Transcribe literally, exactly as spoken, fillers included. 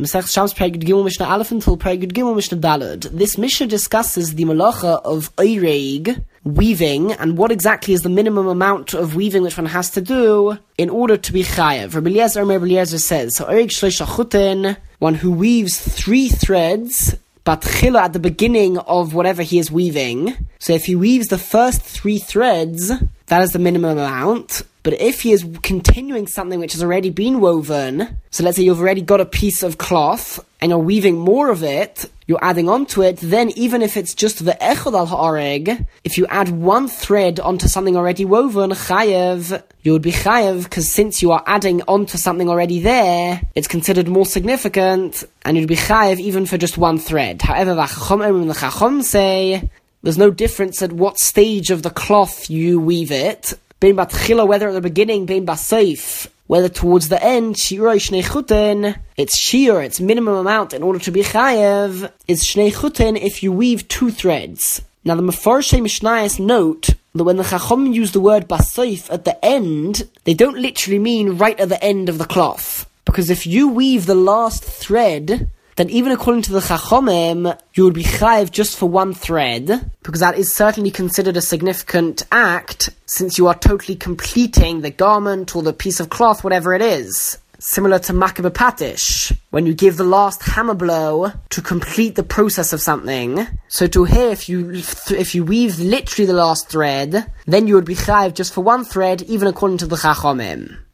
Masech Shams Perigud Gimel Mishnah Aleph until Perigud Gimel Mishnah Daled. This Mishnah discusses the malacha of Oireg, weaving, and what exactly is the minimum amount of weaving which one has to do in order to be chayav. Rabbi Eliezer, Rabbi Eliezer says, so Oireg Shloisha Chutin, one who weaves three threads, but chila at the beginning of whatever he is weaving. So if he weaves the first three threads, that is the minimum amount. But if he is continuing something which has already been woven, so let's say you've already got a piece of cloth, and you're weaving more of it, you're adding onto it, then even if it's just the echad al ha'areg, if you add one thread onto something already woven, chayev, you would be chayev, because since you are adding onto something already there, it's considered more significant, and you'd be chayev even for just one thread. However, the Chacham say, there's no difference at what stage of the cloth you weave it. Bein batchila, whether at the beginning, bein baseif, whether towards the end, shi'urei shnei chutin, it's shi'ur, its minimum amount in order to be chayev, is shnei chutin if you weave two threads. Now the Mefarshei Mishnayos note that when the Chacham use the word baseif at the end, they don't literally mean right at the end of the cloth. Because if you weave the last thread, then even according to the Chachamim, you would be chayiv just for one thread, because that is certainly considered a significant act, since you are totally completing the garment or the piece of cloth, whatever it is. Similar to Makeh B'Patish, when you give the last hammer blow to complete the process of something. So to here, if you if you weave literally the last thread, then you would be chayiv just for one thread, even according to the Chachamim.